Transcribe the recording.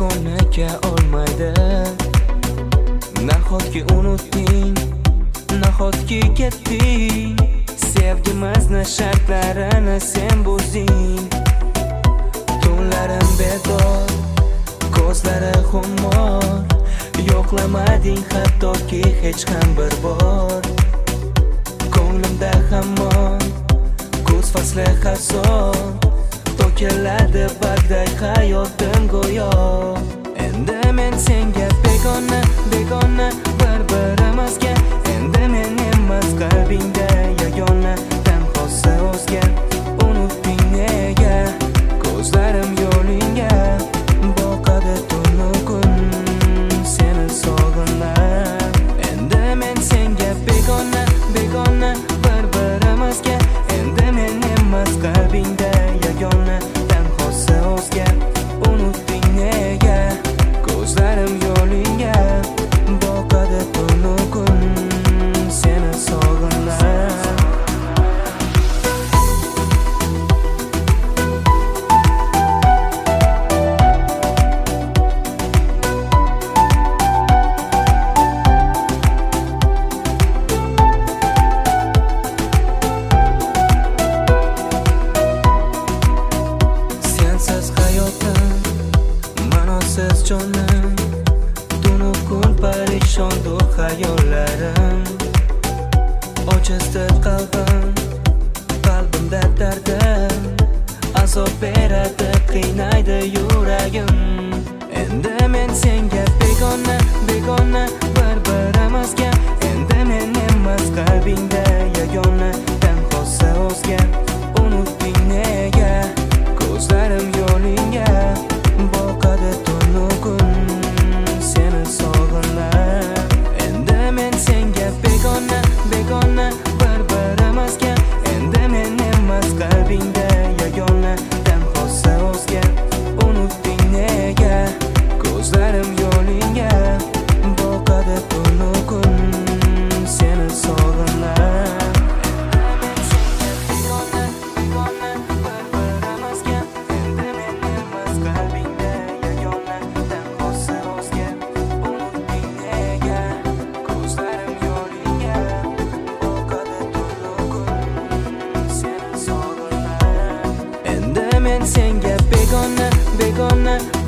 begonaga olmaydi. Nahotki unutding, nahotki ketding, sevgimizni shartlarini sen buzding. Tunlarim bedor, ko'zlari xumor, yo'qlamading hattoki hech ham bir bor. Ko'nglimda hamon kuz fasli xazon, to'kiladi bag'day hayotim go'yo. Endi men senga begona, begona, bir-birimizga. Endi men emas, qalbingda yagona, tanhosi o'zga. Unutding nega, ko'zlarim yo'lingga boqadi tunu kun, seni sog'inib. Endi men senga begona, begona, bir-birimizga. Endi men emas, qalbingda yagona, tanhosi o'zga. Unutding nega, ko'zlarim yo'lingga boqadi tunu kun, seni sog'inib. Sensiz hayotim, ma'nosiz jonim, tunu kun parishondur xayollarim. Ojizdir qalbim, qalbimda dardim, azob beradi, qiynaydi yuragim. Endi men senga begona, begona, bir-birimizga. Endi men emas, qalbingda yagona, tanhosi o'zga. Unutding nega, ko'zlarim yo'lingga boqadi tunu kun, seni sog'inib. Endi men senga begona, begona, bir-birimizga. Endi men emas, qalbingda yagona, tanhosi o'zga. Unutding nega, ko'zlarim yo'lingga boqadi tunu kun, seni sog'inib. Men senga begona, begona,